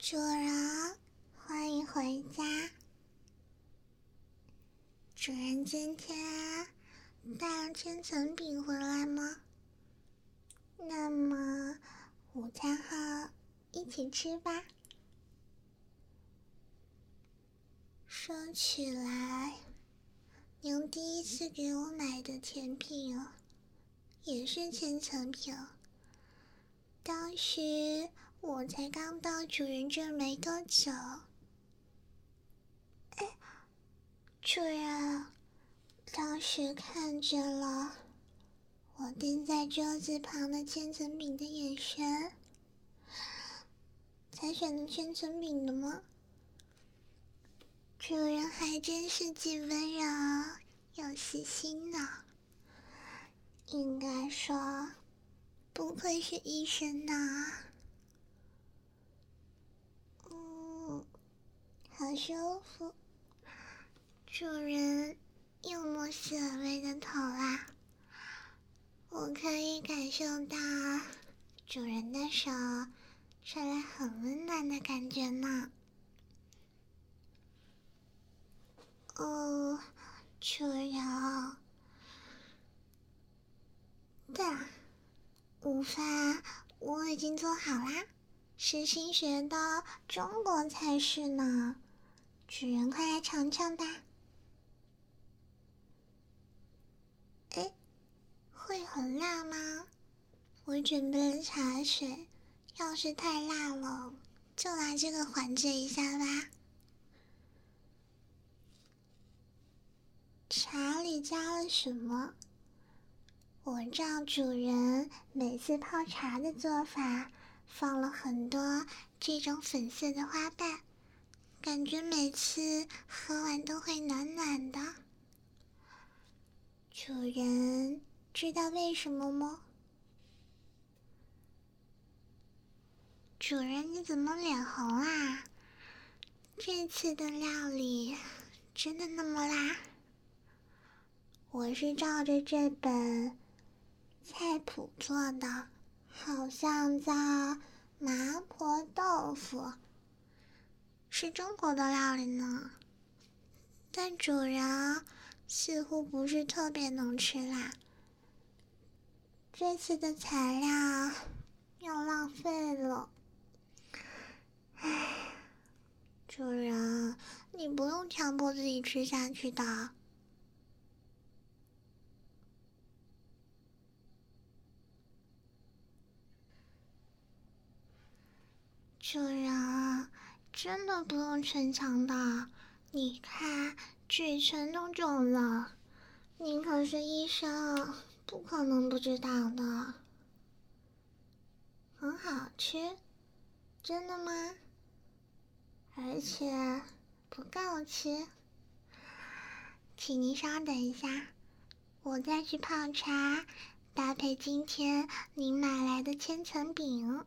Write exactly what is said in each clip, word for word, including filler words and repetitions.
主人，欢迎回家。主人今天带了千层饼回来吗？那么午餐后一起吃吧。说起来，您第一次给我买的甜品哦，也是千层饼。当时我才刚到主人这儿没多久。哎，主人，当时看见了我盯在桌子旁的千层饼的眼神，才选的千层饼的吗？主人还真是既温柔又细心呢。应该说，不愧是医生呢。嗯，好舒服。主人又摸洗了薇的头啦，我可以感受到主人的手传来很温暖的感觉呢。哦，主人，对了，午饭我已经做好啦，是新学的中国菜式呢，主人快来尝尝吧。哎，会很辣吗？我准备了茶水，要是太辣了，就来这个缓解一下吧。茶里加了什么？我照主人每次泡茶的做法，放了很多这种粉色的花瓣，感觉每次喝完都会暖暖的。主人知道为什么吗？主人，你怎么脸红啦？这次的料理真的那么辣？我是照着这本菜谱做的，好像叫麻婆豆腐，是中国的料理呢。但主人似乎不是特别能吃辣，这次的材料又浪费了。唉，主人，你不用强迫自己吃下去的。主人，真的不用逞强的，你看嘴唇都肿了，您可是医生，不可能不知道的。很好吃，真的吗？而且不够吃，请您稍等一下，我再去泡茶，搭配今天您买来的千层饼。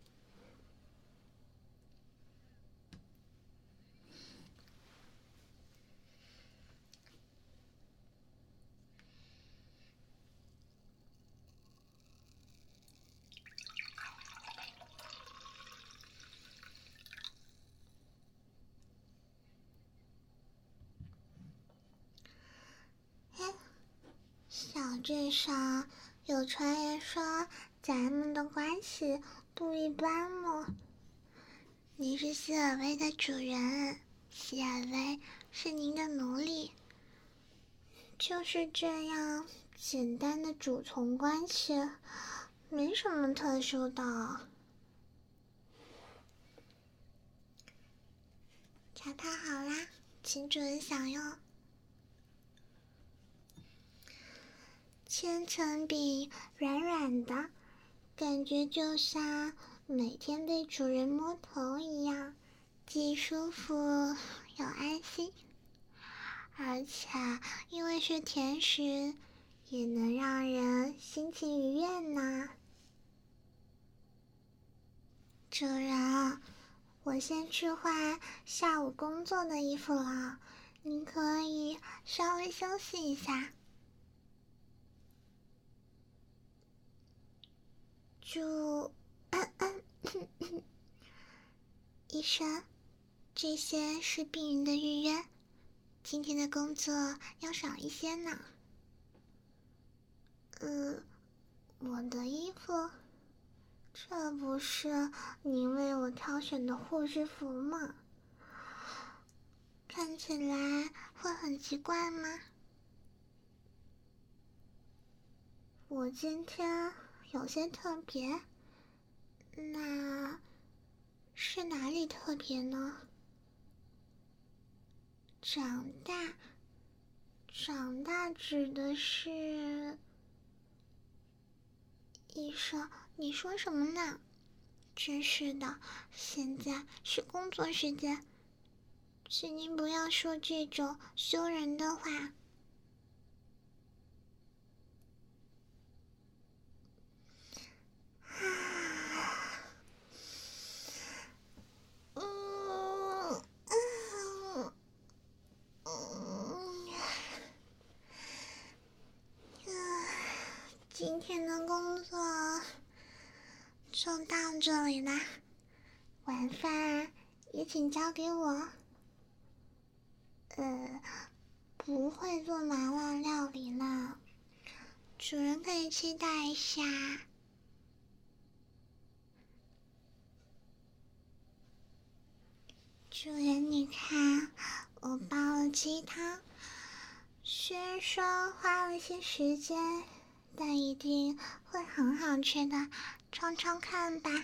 小镇上有传言说咱们的关系不一般呢。您是希尔薇的主人，希尔薇是您的奴隶，就是这样简单的主从关系，没什么特殊的。茶泡好啦，请主人享用。千层饼软软的，感觉就像每天被主人摸头一样，既舒服又安心。而且因为是甜食，也能让人心情愉悦呢。主人，我先去换下午工作的衣服了，您可以稍微休息一下。主， 医生，这些是病人的预约，今天的工作要少一些呢。呃，我的衣服，这不是您为我挑选的护士服吗？看起来会很奇怪吗？我今天有些特别，那是哪里特别呢？长大，长大指的是……医生，你说什么呢？真是的，现在是工作时间，请您不要说这种羞人的话。嗯嗯嗯，今天的工作就到这里啦，晚饭也请交给我。呃，不会做麻辣料理啦，主人可以期待一下。主人，你看，我煲了鸡汤，虽然说花了些时间，但一定会很好吃的，尝尝看吧。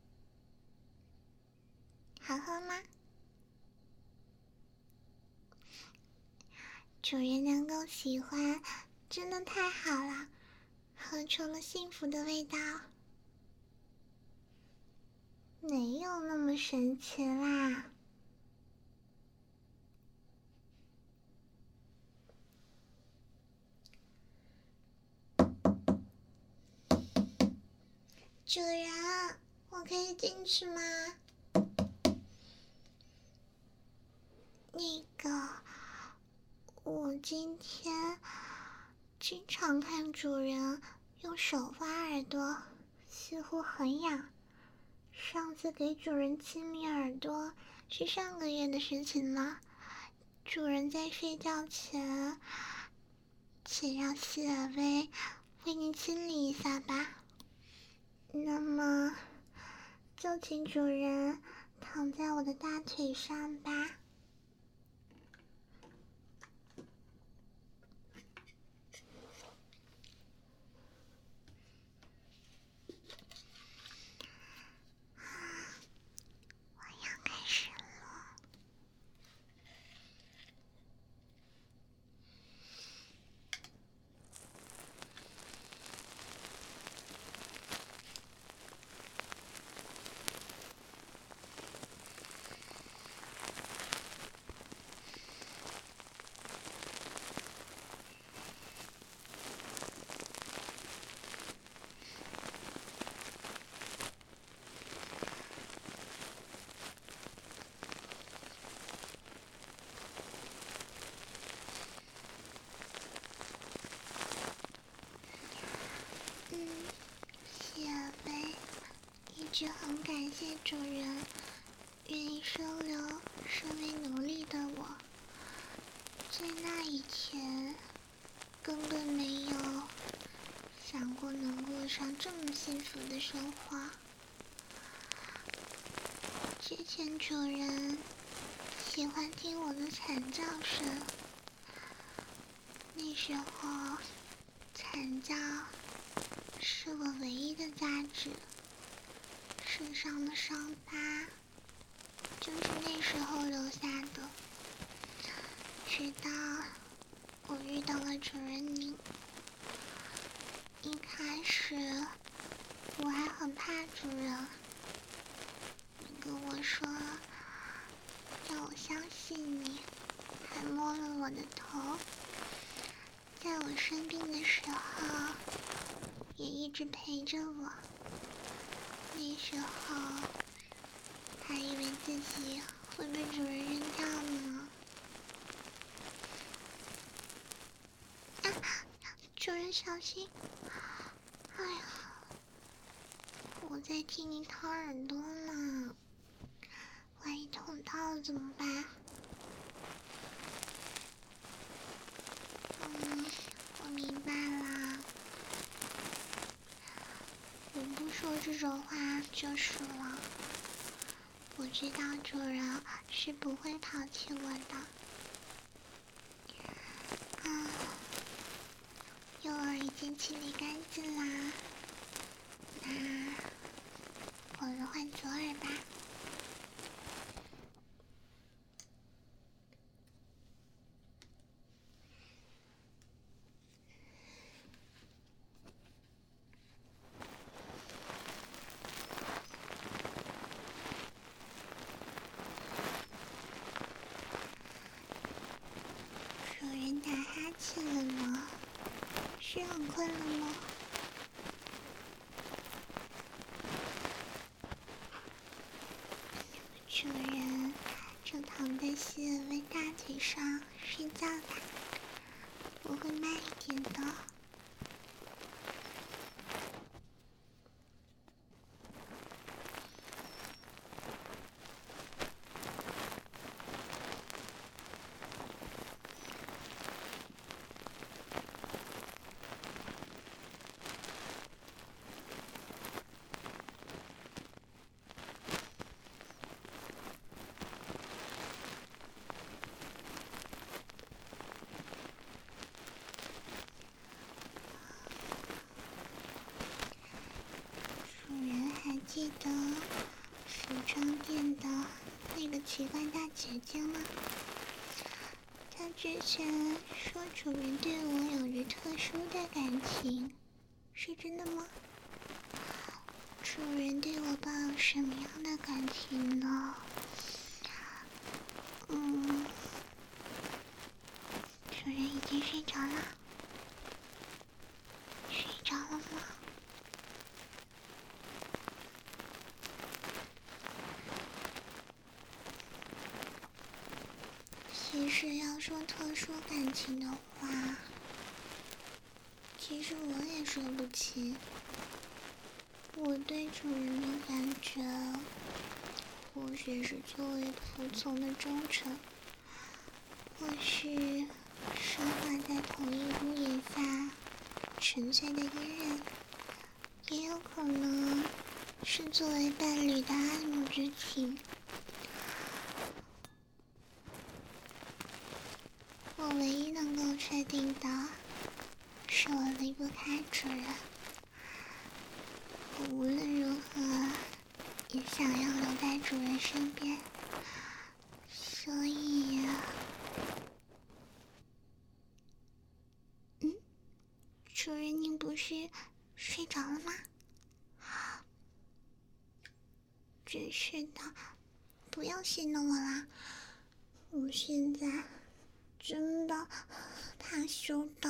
好喝吗？主人能够喜欢，真的太好了，喝出了幸福的味道。没有那么神奇啦。主人，我可以进去吗？那个，我今天经常看主人用手挖耳朵，似乎很痒。上次给主人清理耳朵是上个月的事情了。主人在睡觉前，请让希尔薇为您清理一下吧。那么，就请主人躺在我的大腿上吧。我要开始了。嗯，希尔薇一直很感谢主人愿意收留身为奴隶的我，在那以前根本没有想过能过上这么幸福的生活。之前主人喜欢听我的惨叫声，那时候惨叫是我唯一的价值，身上的伤疤就是那时候留下的。直到我遇到了主人您，一开始我还很怕主人，你跟我说要我相信你，还摸了我的头，在我生病的时候也一直陪着我。那时候还以为自己会被主人扔掉呢。啊，主人小心！哎呀，我在替你掏耳朵呢。 套了怎么办？嗯，我明白啦。我不说这种话就是了。我知道主人是不会抛弃我的。啊，幼儿已经清理干净啦，那我们换左耳吧。主人打哈欠了吗？是很困了吗？主人正躺在希尔薇大腿上睡觉啦，我会慢一点的。记得服装店的那个奇怪大姐姐吗？她之前说主人对我有着特殊的感情，是真的吗？主人对我抱有什么样的感情呢？嗯，主人已经睡着了，睡着了吗？其实要说特殊感情的话，其实我也说不清。我对主人的感觉，或许是作为服从的忠诚，或是生活在同一屋檐下纯粹的依恋，也有可能是作为伴侣的爱慕之情。我唯一能够确定的是，我离不开主人，我无论如何也想要留在主人身边，所以，嗯，主人，您不是睡着了吗？真是的，不要戏弄我啦，我现在真的怕羞的。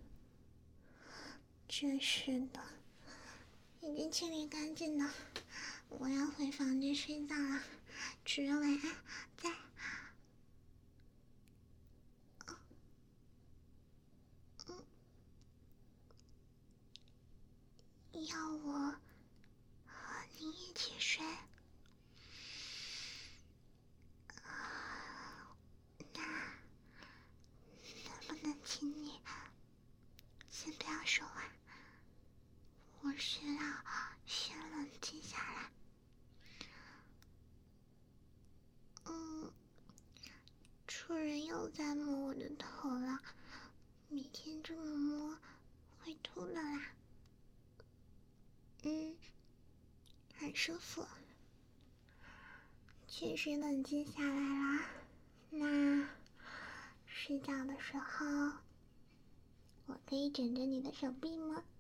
真是的，已经清理干净了，我要回房间睡觉了。主人晚安，再。嗯，要我和你一起睡？那能不能请你先不要说话？我需要先冷静下来。嗯，主人又在摸我的头了，每天这么摸会吐的啦。嗯，很舒服。确实冷静下来啦。那睡觉的时候，我可以枕着你的手臂吗？